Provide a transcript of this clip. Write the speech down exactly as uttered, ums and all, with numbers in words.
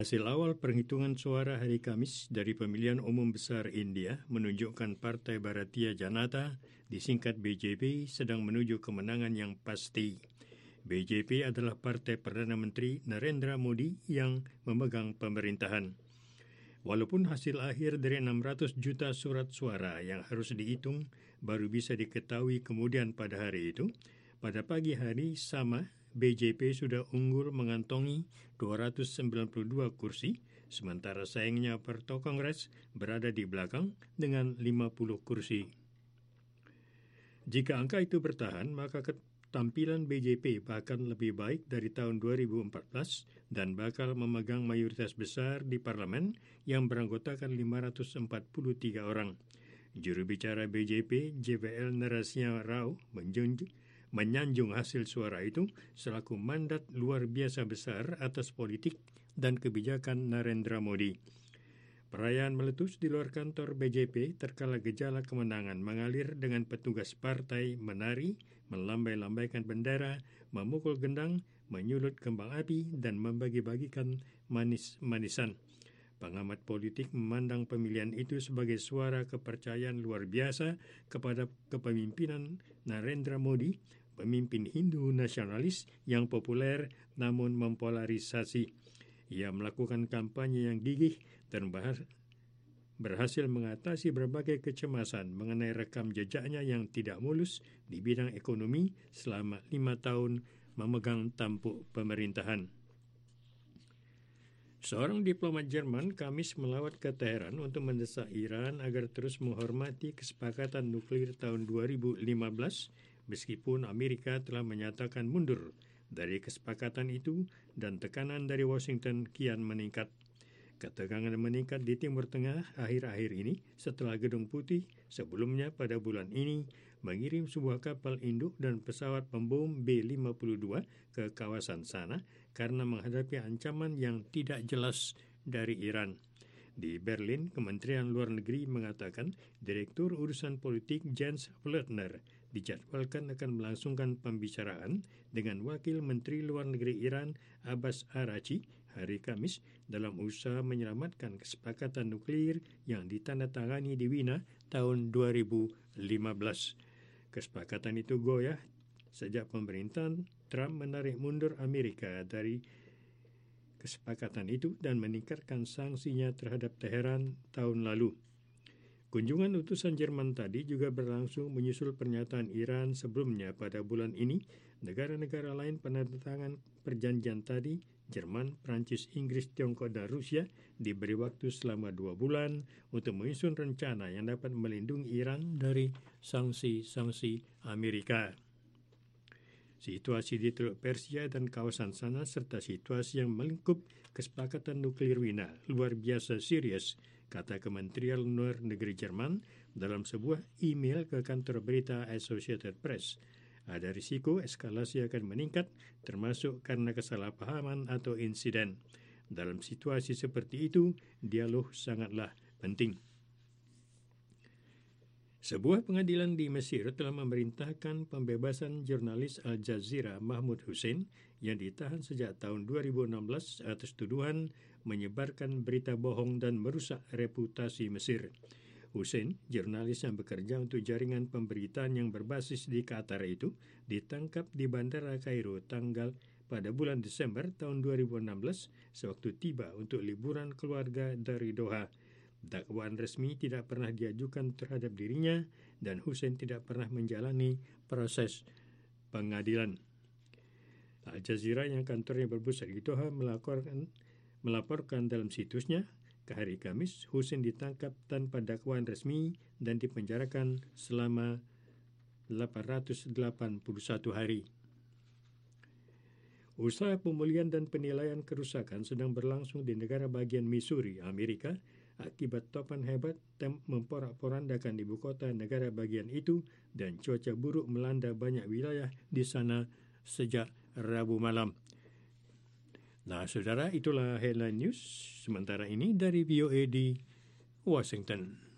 Hasil awal perhitungan suara hari Kamis dari Pemilihan Umum Besar India menunjukkan Partai Bharatiya Janata, disingkat B J P, sedang menuju kemenangan yang pasti. B J P adalah Partai Perdana Menteri Narendra Modi yang memegang pemerintahan. Walaupun hasil akhir dari enam ratus juta surat suara yang harus dihitung baru bisa diketahui kemudian pada hari itu, pada pagi hari sama, B J P sudah unggul mengantongi dua ratus sembilan puluh dua kursi, sementara saingnya Partai Kongres berada di belakang dengan lima puluh kursi. Jika angka itu bertahan, maka ketampilan B J P bahkan lebih baik dari tahun dua ribu empat belas dan bakal memegang mayoritas besar di parlemen yang beranggotakan lima ratus empat puluh tiga orang. Juru bicara B J P, J V L Narasimha Rao, menjunjung menyanjung hasil suara itu selaku mandat luar biasa besar atas politik dan kebijakan Narendra Modi. Perayaan meletus di luar kantor B J P terkala gejala kemenangan mengalir dengan petugas partai menari, melambai-lambaikan bendera, memukul gendang, menyulut kembang api, dan membagi-bagikan manis-manisan. Pengamat politik memandang pemilihan itu sebagai suara kepercayaan luar biasa kepada kepemimpinan Narendra Modi, pemimpin Hindu nasionalis yang populer namun mempolarisasi. Ia melakukan kampanye yang gigih dan berhasil mengatasi berbagai kecemasan mengenai rekam jejaknya yang tidak mulus di bidang ekonomi selama lima tahun memegang tampuk pemerintahan. Seorang diplomat Jerman Kamis melawat ke Teheran untuk mendesak Iran agar terus menghormati kesepakatan nuklir tahun dua ribu lima belas, meskipun Amerika telah menyatakan mundur dari kesepakatan itu dan tekanan dari Washington kian meningkat. Ketegangan meningkat di Timur Tengah akhir-akhir ini setelah Gedung Putih sebelumnya pada bulan ini mengirim sebuah kapal induk dan pesawat pembom B lima puluh dua ke kawasan sana karena menghadapi ancaman yang tidak jelas dari Iran. Di Berlin, Kementerian Luar Negeri mengatakan Direktur Urusan Politik Jens Ploettner dijadwalkan akan melangsungkan pembicaraan dengan Wakil Menteri Luar Negeri Iran Abbas Araghchi hari Kamis dalam usaha menyelamatkan kesepakatan nuklir yang ditandatangani di Wina tahun dua ribu lima belas. Kesepakatan itu goyah sejak pemerintahan Trump menarik mundur Amerika dari kesepakatan itu dan meningkatkan sanksinya terhadap Teheran tahun lalu. Kunjungan utusan Jerman tadi juga berlangsung menyusul pernyataan Iran sebelumnya pada bulan ini. Negara-negara lain penandatangan perjanjian tadi, Jerman, Prancis, Inggris, Tiongkok, dan Rusia, diberi waktu selama dua bulan untuk menyusun rencana yang dapat melindungi Iran dari sanksi-sanksi Amerika. Situasi di Teluk Persia dan kawasan sana serta situasi yang melingkup kesepakatan nuklir Wina luar biasa serius, kata Kementerian Luar Negeri Jerman dalam sebuah email ke kantor berita Associated Press. Ada risiko eskalasi akan meningkat termasuk karena kesalahpahaman atau insiden. Dalam situasi seperti itu, dialog sangatlah penting. Sebuah pengadilan di Mesir telah memerintahkan pembebasan jurnalis Al Jazeera Mahmud Hussein yang ditahan sejak tahun dua ribu enam belas atas tuduhan menyebarkan berita bohong dan merusak reputasi Mesir. Hussein, jurnalis yang bekerja untuk jaringan pemberitaan yang berbasis di Qatar itu, ditangkap di Bandara Kairo tanggal pada bulan Desember tahun dua ribu enam belas sewaktu tiba untuk liburan keluarga dari Doha. Dakwaan resmi tidak pernah diajukan terhadap dirinya dan Hussein tidak pernah menjalani proses pengadilan. Al Jazeera yang kantornya berpusat di Doha melaporkan, melaporkan dalam situsnya ke hari Kamis Hussein ditangkap tanpa dakwaan resmi dan dipenjarakan selama delapan ratus delapan puluh satu hari. Usaha pemulihan dan penilaian kerusakan sedang berlangsung di negara bagian Missouri, Amerika, akibat topan hebat yang memporak-porandakan ibu kota negara bagian itu dan cuaca buruk melanda banyak wilayah di sana sejak Rabu malam. Nah, saudara, itulah headline news sementara ini dari V O A di Washington.